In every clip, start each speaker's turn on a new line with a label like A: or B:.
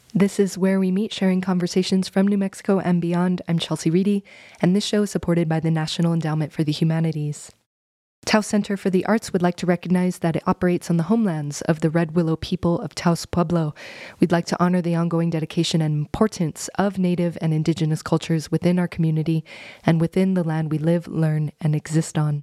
A: This is Where We Meet, sharing conversations from New Mexico and beyond. I'm Chelsea Reedy, and this show is supported by the National Endowment for the Humanities. Taos Center for the Arts would like to recognize that it operates on the homelands of the Red Willow people of Taos Pueblo. We'd like to honor the ongoing dedication and importance of Native and Indigenous cultures within our community and within the land we live, learn, and exist on.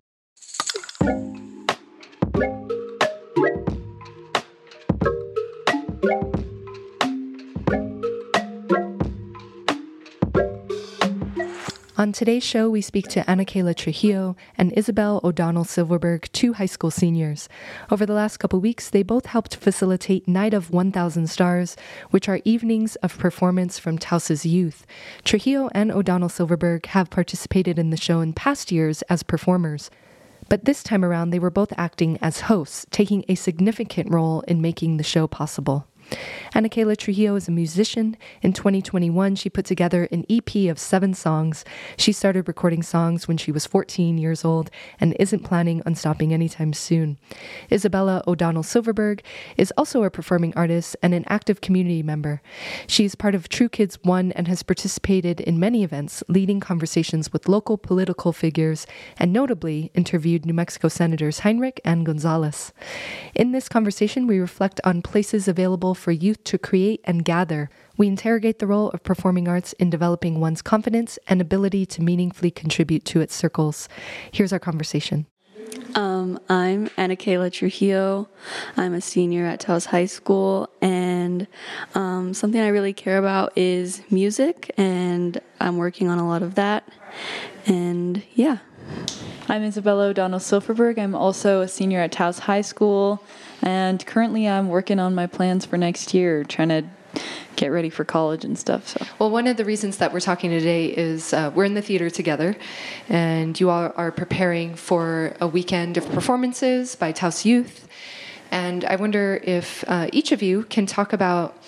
A: On today's show, we speak to Ana Kayla Trujillo and Isabel O'Donnell Silverberg, two high school seniors. Over the last couple weeks, they both helped facilitate Night of 1,000 Stars, which are evenings of performance from Taos's youth. Trujillo and O'Donnell Silverberg have participated in the show in past years as performers. But this time around, they were both acting as hosts, taking a significant role in making the show possible. Ana Kayla Trujillo is a musician. In 2021, she put together an EP of 7 songs. She started recording songs when she was 14 years old and isn't planning on stopping anytime soon. Isabella O'Donnell Silverberg is also a performing artist and an active community member. She is part of True Kids 1 and has participated in many events, leading conversations with local political figures, and notably interviewed New Mexico Senators Heinrich and Gonzalez. In this conversation, we reflect on places available for youth to create and gather. We interrogate the role of performing arts in developing one's confidence and ability to meaningfully contribute to its circles. Here's our conversation.
B: I'm Ana Kayla Trujillo. I'm a senior at Taos High School, and something I really care about is music, and I'm working on a lot of that. And yeah.
C: I'm Isabella O'Donnell Silverberg. I'm also a senior at Taos High School, and currently I'm working on my plans for next year, trying to get ready for college and stuff. So,
A: well, one of the reasons that we're talking today is we're in the theater together, and you all are preparing for a weekend of performances by Taos Youth. And I wonder if each of you can talk about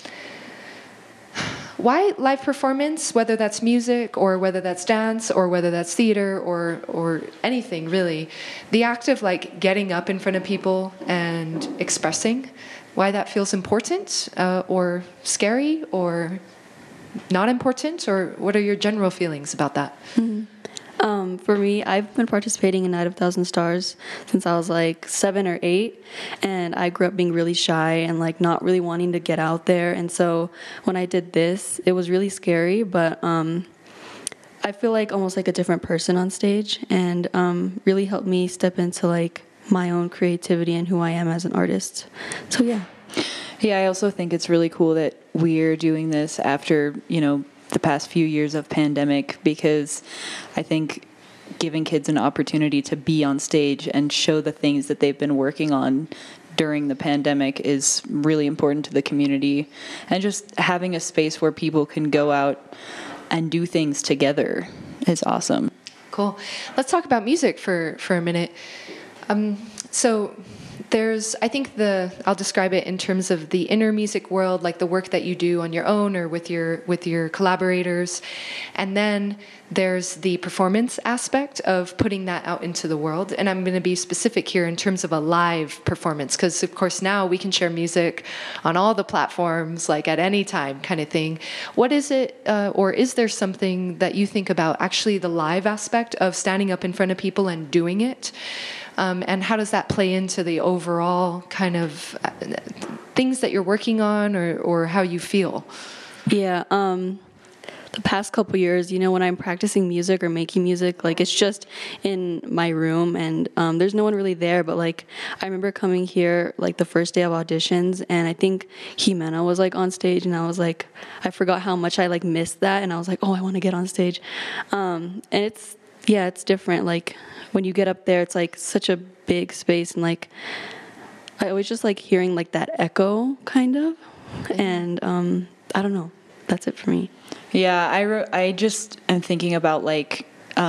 A: why live performance, whether that's music or whether that's dance or whether that's theater or anything really, the act of like getting up in front of people and expressing, why that feels important or scary or not important, or what are your general feelings about that?
B: Mm-hmm. For me, I've been participating in Night of 1,000 Stars since I was like 7 or 8, and I grew up being really shy and like not really wanting to get out there. And so when I did this, it was really scary, but I feel like almost like a different person on stage, and really helped me step into like my own creativity and who I am as an artist. So yeah.
C: Yeah, I also think it's really cool that we're doing this after, the past few years of pandemic, because I think giving kids an opportunity to be on stage and show the things that they've been working on during the pandemic is really important to the community, and just having a space where people can go out and do things together is awesome.
A: Cool. Let's talk about music for a minute. So there's, I think I'll describe it in terms of the inner music world, like the work that you do on your own or with your collaborators. And then there's the performance aspect of putting that out into the world. And I'm going to be specific here in terms of a live performance, because of course now we can share music on all the platforms, like at any time kind of thing. What is it, or is there something that you think about actually the live aspect of standing up in front of people and doing it? And how does that play into the overall kind of things that you're working on or how you feel?
B: Yeah, the past couple years, when I'm practicing music or making music, like it's just in my room, and there's no one really there. But like I remember coming here like the first day of auditions, and I think Jimena was like on stage, and I was like, I forgot how much I like missed that, and I was like, oh, I want to get on stage. And it's different. Like when you get up there, it's like such a big space, and like I always just like hearing like that echo kind of. And I don't know, that's it for me.
C: Yeah, I just am thinking about like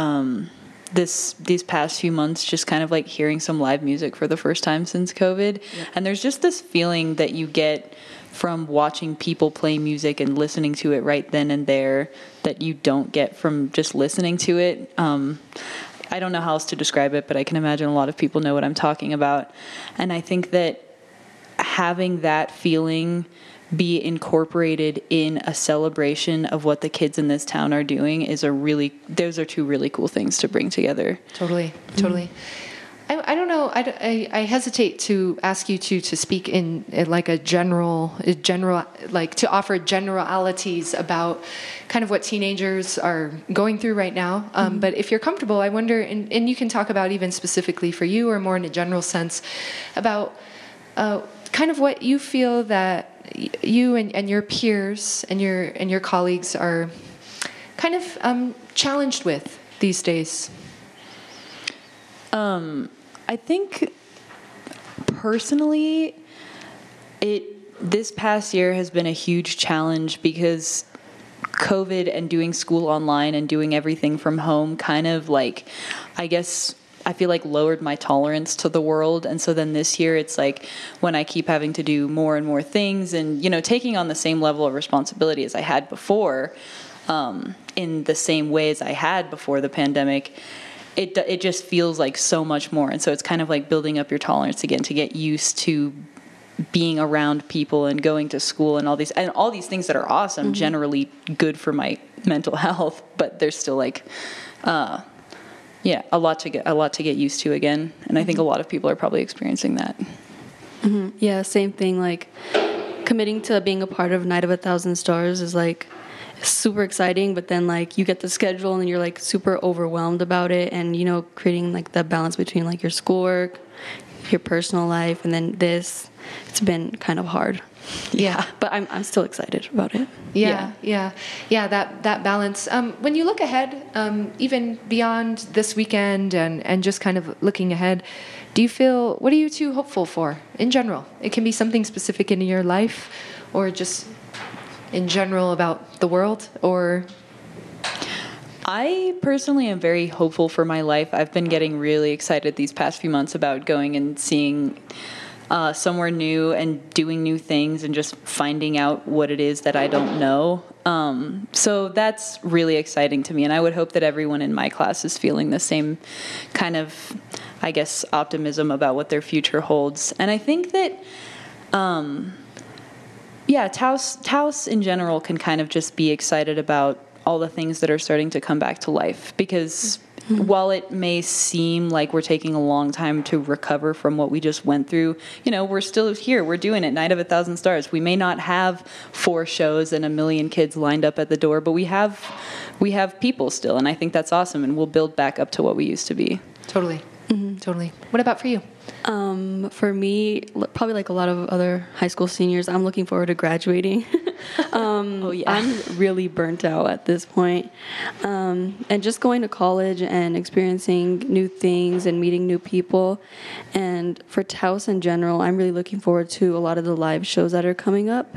C: these past few months, just kind of like hearing some live music for the first time since COVID. Yeah. And there's just this feeling that you get from watching people play music and listening to it right then and there that you don't get from just listening to it. I don't know how else to describe it, but I can imagine a lot of people know what I'm talking about. And I think that having that feeling be incorporated in a celebration of what the kids in this town are doing those are two really cool things to bring together.
A: Totally. I don't know. I hesitate to ask you to speak in like a general, like to offer generalities about kind of what teenagers are going through right now. But if you're comfortable, I wonder, and you can talk about even specifically for you or more in a general sense about kind of what you feel that you and your peers and your colleagues are kind of challenged with these days.
C: I think personally, this past year has been a huge challenge because COVID and doing school online and doing everything from home kind of like, I guess, I feel like lowered my tolerance to the world. And so then this year it's like when I keep having to do more and more things and, taking on the same level of responsibility as I had before, in the same way as I had before the pandemic, it just feels like so much more. And so it's kind of like building up your tolerance again to get used to being around people and going to school and all these things that are awesome, generally good for my mental health, but there's still like, a lot to get used to again. And I think a lot of people are probably experiencing that.
B: Mm-hmm. Yeah, same thing. Like committing to being a part of Night of 1,000 Stars is like super exciting, but then like you get the schedule and you're like super overwhelmed about it, and creating like the balance between like your schoolwork, your personal life, and then it's been kind of hard.
A: Yeah,
B: but I'm still excited about it.
A: Yeah. That balance. When you look ahead, even beyond this weekend and just kind of looking ahead, what are you two hopeful for in general? It can be something specific in your life, or just in general about the world, or...
C: I personally am very hopeful for my life. I've been getting really excited these past few months about going and seeing somewhere new and doing new things and just finding out what it is that I don't know. So that's really exciting to me, and I would hope that everyone in my class is feeling the same kind of, I guess, optimism about what their future holds. And I think that... Taos in general can kind of just be excited about all the things that are starting to come back to life, because while it may seem like we're taking a long time to recover from what we just went through, we're still here. We're doing it. Night of 1,000 Stars. We may not have 4 shows and 1 million kids lined up at the door, but we have people still, and I think that's awesome, and we'll build back up to what we used to be.
A: Totally. Totally. What about for you?
B: For me, probably like a lot of other high school seniors, I'm looking forward to graduating. I'm really burnt out at this point. And just going to college and experiencing new things and meeting new people. And for Taos in general, I'm really looking forward to a lot of the live shows that are coming up.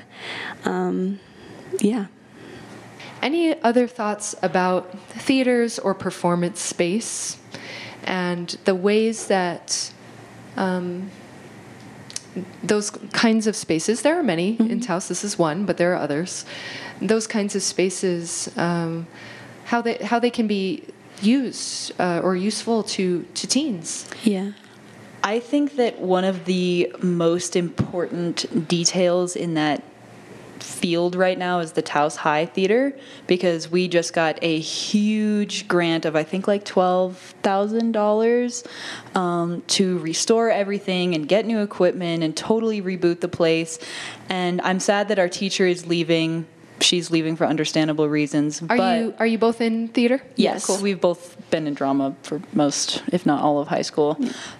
A: Any other thoughts about theaters or performance space and the ways that those kinds of spaces, there are many in Taos, this is one, but there are others, those kinds of spaces, how they can be used or useful to teens?
B: Yeah.
C: I think that one of the most important details in that field right now is the Taos High Theater, because we just got a huge grant of I think like $12,000 to restore everything and get new equipment and totally reboot the place. And I'm sad that our teacher is leaving. She's leaving for understandable reasons.
A: Are you both in theater?
C: Yes,
A: Cool.
C: We've both been in drama for most, if not all, of high school.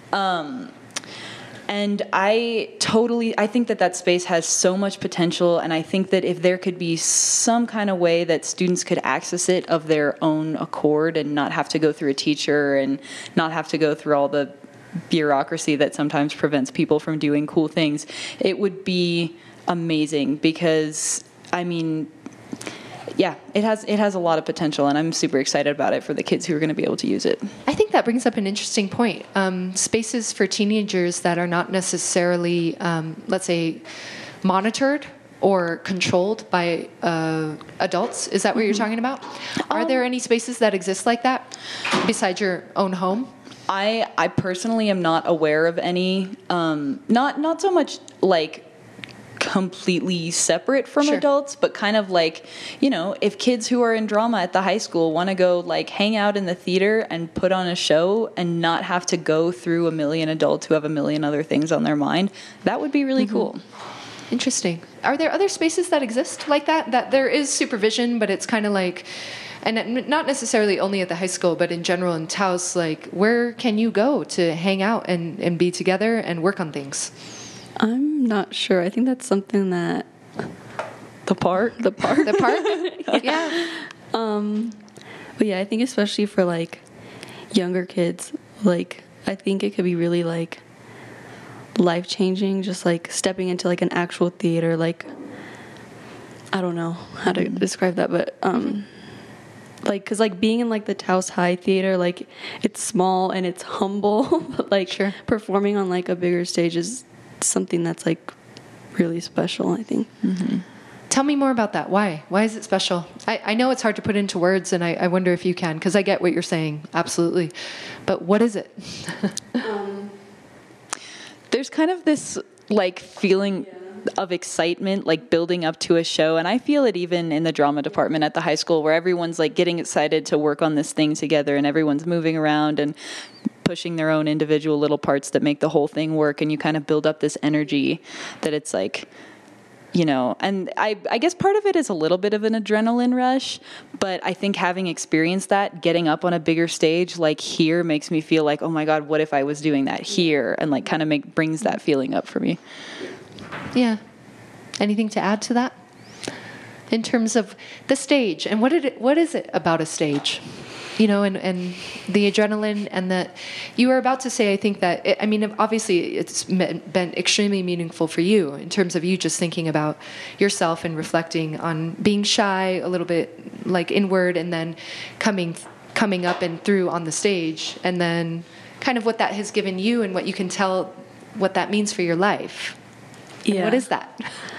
C: And I think that space has so much potential, and I think that if there could be some kind of way that students could access it of their own accord and not have to go through a teacher and not have to go through all the bureaucracy that sometimes prevents people from doing cool things, it would be amazing, because, I mean, yeah, it has a lot of potential, and I'm super excited about it for the kids who are going to be able to use it.
A: I think that brings up an interesting point. Spaces for teenagers that are not necessarily, let's say, monitored or controlled by adults. Is that what you're talking about? Are there any spaces that exist like that besides your own home?
C: I personally am not aware of any. Not so much like completely separate from
A: Sure.
C: adults, but kind of like, you know, if kids who are in drama at the high school want to go like hang out in the theater and put on a show and not have to go through a million adults who have a million other things on their mind, that would be really cool.
A: Interesting. Are there other spaces that exist like that? That there is supervision, but it's kind of like, and not necessarily only at the high school, but in general in Taos, like where can you go to hang out and be together and work on things?
B: I'm not sure. I think that's something that
C: The park?
A: The park? Yeah.
B: But yeah, I think especially for like younger kids, like I think it could be really like life changing, just like stepping into like an actual theater. Like I don't know how to describe that, but like because like being in like the Taos High Theater, like it's small and it's humble, but like
A: Sure.
B: performing on like a bigger stage is something that's like really special, I think.
A: Tell me more about that. Why? Why is it special? I know it's hard to put into words, and I wonder if you can, because I get what you're saying, absolutely. But what is it?
C: There's kind of this like feeling of excitement like building up to a show, and I feel it even in the drama department at the high school, where everyone's like getting excited to work on this thing together, and everyone's moving around and pushing their own individual little parts that make the whole thing work, and you kind of build up this energy that it's like, you know, and I guess part of it is a little bit of an adrenaline rush, but I think having experienced that, getting up on a bigger stage like here makes me feel like, oh my God, what if I was doing that here? And like kind of brings that feeling up for me.
A: Yeah. Anything to add to that? In terms of the stage, and what is it about a stage? You know, and the adrenaline, and that you were about to say, I think that, I mean, obviously it's been extremely meaningful for you in terms of you just thinking about yourself and reflecting on being shy, a little bit like inward, and then coming up and through on the stage, and then kind of what that has given you and what you can tell what that means for your life.
B: Yeah.
A: What is that?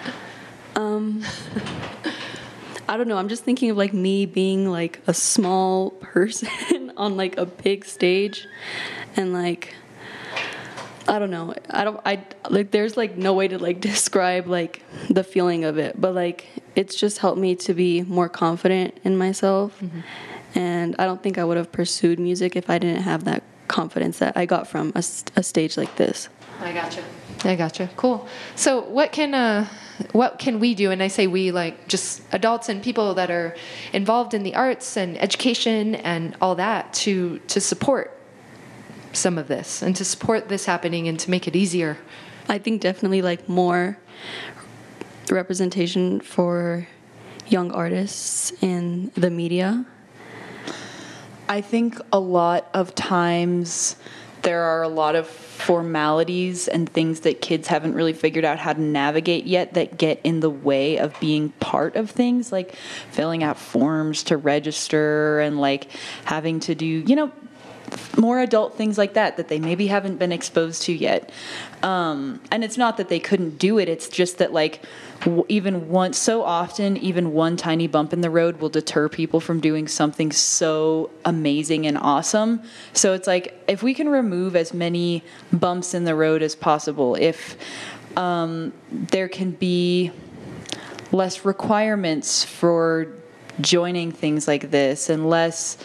B: I don't know. I'm just thinking of like me being like a small person on like a big stage, and like I don't know. I like there's like no way to like describe like the feeling of it, but like it's just helped me to be more confident in myself. And I don't think I would have pursued music if I didn't have that confidence that I got from a stage like this.
A: I gotcha. Cool. So what can we do? And I say we, like just adults and people that are involved in the arts and education and all that to support some of this and to support this happening and to make it easier.
B: I think definitely like more representation for young artists in the media.
C: I think a lot of times there are a lot of formalities and things that kids haven't really figured out how to navigate yet that get in the way of being part of things, like filling out forms to register and like having to do, you know, more adult things like that they maybe haven't been exposed to yet. And it's not that they couldn't do it. It's just that like even one tiny bump in the road will deter people from doing something so amazing and awesome. So it's like, if we can remove as many bumps in the road as possible, if there can be less requirements for joining things like this, and less,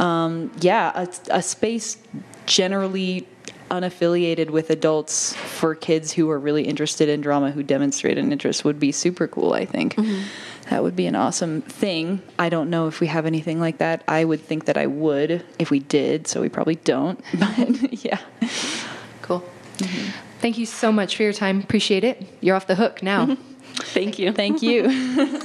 C: a space generally unaffiliated with adults for kids who are really interested in drama, who demonstrate an interest, would be super cool, I think. That would be an awesome thing. I don't know if we have anything like that. I would think that I would if we did, so we probably don't. But yeah.
A: Cool. Thank you so much for your time. Appreciate it. You're off the hook now.
B: Thank you.
C: Thank you.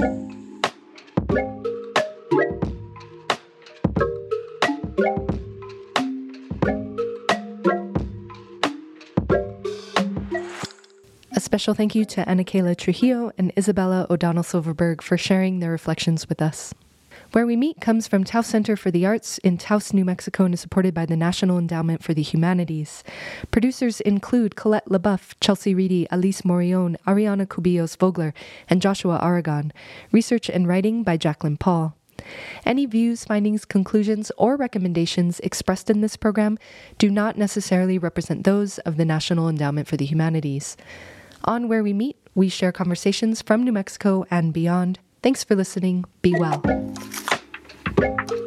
A: A special thank you to Ana Kayla Trujillo and Isabella O'Donnell Silverberg for sharing their reflections with us. Where We Meet comes from Taos Center for the Arts in Taos, New Mexico, and is supported by the National Endowment for the Humanities. Producers include Colette LaBeouf, Chelsea Reedy, Alice Morion, Ariana Cubillos Vogler, and Joshua Aragon. Research and writing by Jacqueline Paul. Any views, findings, conclusions, or recommendations expressed in this program do not necessarily represent those of the National Endowment for the Humanities. On Where We Meet, We share conversations from New Mexico and beyond. Thanks for listening. Be well.